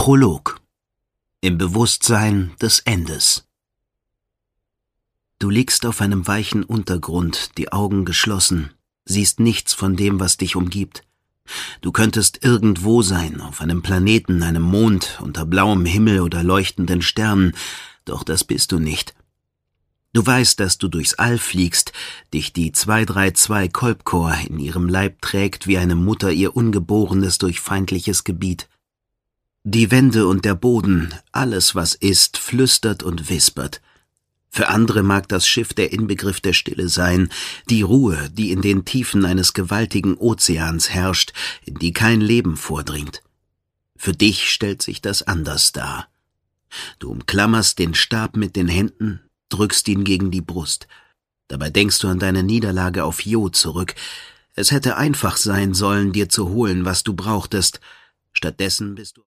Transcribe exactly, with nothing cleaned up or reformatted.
Prolog. Im Bewusstsein des Endes. Du liegst auf einem weichen Untergrund, die Augen geschlossen, siehst nichts von dem, was dich umgibt. Du könntest irgendwo sein, auf einem Planeten, einem Mond, unter blauem Himmel oder leuchtenden Sternen, doch das bist du nicht. Du weißt, dass du durchs All fliegst, dich die zwei drei zwei Kolbkor in ihrem Leib trägt, wie eine Mutter ihr Ungeborenes durch feindliches Gebiet. Die Wände und der Boden, alles was ist, flüstert und wispert. Für andere mag das Schiff der Inbegriff der Stille sein, die Ruhe, die in den Tiefen eines gewaltigen Ozeans herrscht, in die kein Leben vordringt. Für dich stellt sich das anders dar. Du umklammerst den Stab mit den Händen, drückst ihn gegen die Brust. Dabei denkst du an deine Niederlage auf Jo zurück. Es hätte einfach sein sollen, dir zu holen, was du brauchtest. Stattdessen bist du